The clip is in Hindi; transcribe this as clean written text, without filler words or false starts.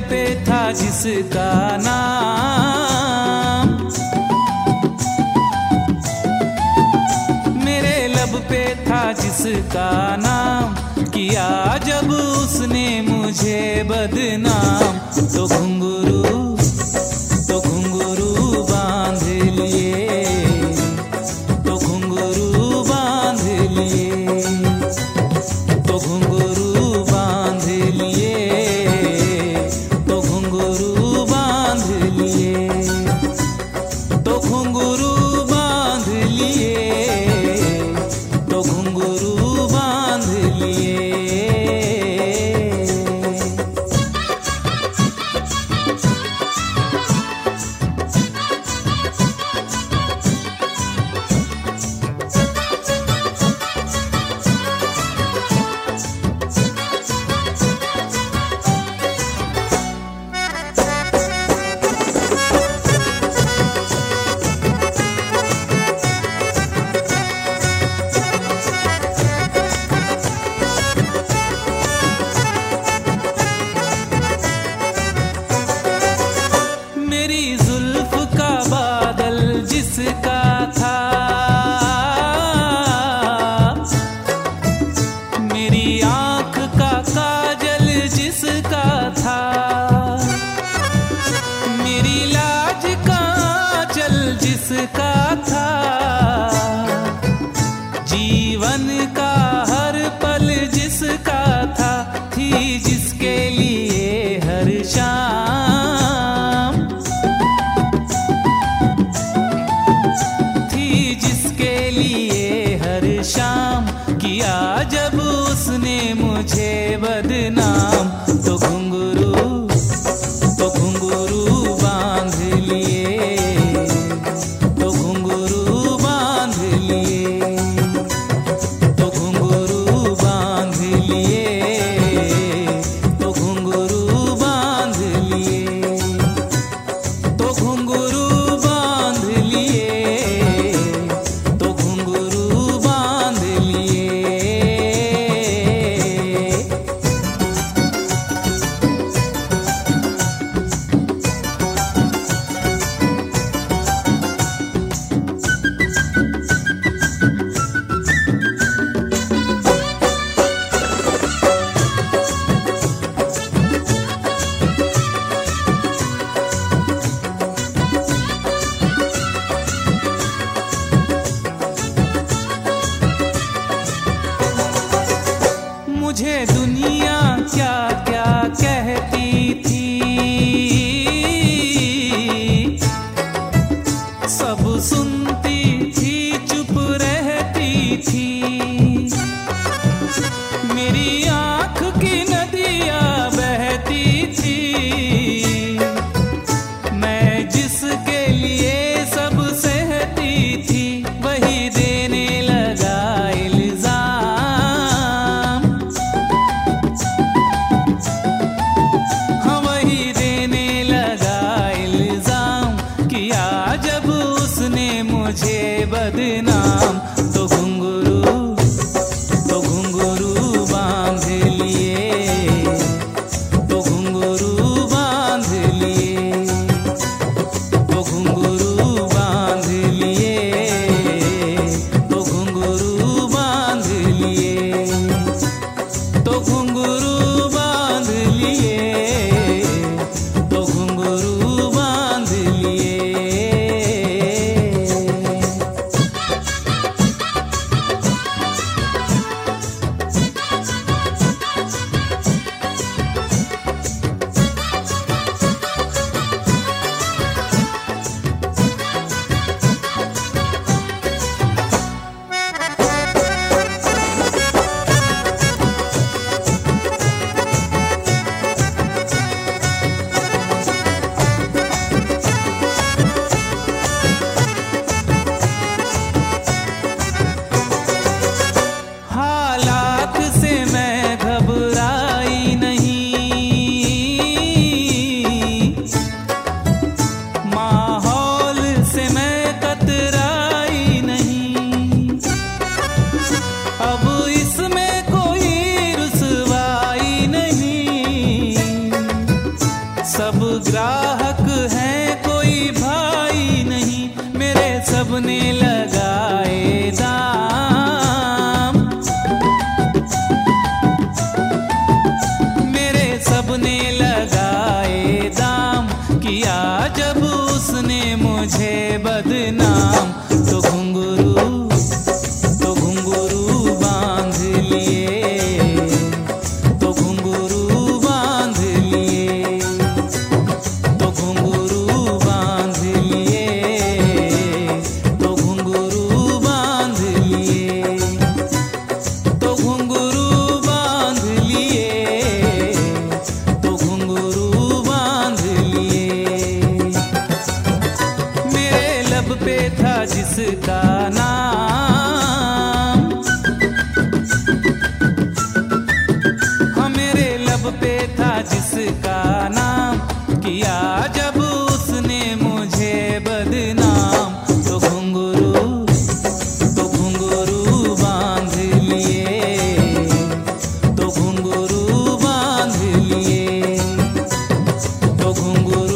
पे था जिसका नाम, मेरे लब पे था जिसका नाम, किया जब उसने मुझे बदनाम। तो घुंघरू बांध लिए, तो घुंघरू बांध लिए, तो घुंघरू बांध लिए, तो घुंघरू बांध लिए, तो घुंघरू बांध लिए, तो घुंघरू बांध लिए। सब ग्राहक हैं, कोई भाई नहीं, मेरे सबने लगाए दाम। मेरे सबने लगाए दाम, किया जब उसने मुझे बदनाम। तो घुंघरू बांध लिए, तो घुंघरू बांध लिए, तो घुंघरू बांध लिए, तो घुंघरू बांध लिए, तो घुंघरू बांध लिए, तो घुंघरू बांध लिए। मेरे लब पे था जिसका नाम, हाँ मेरे लब पे था जिसका नाम, किया जब उसने मुझे बदनाम। तो घुंघरू बांध लिए, तो घुंघरू बांध लिए, तो घुंघरू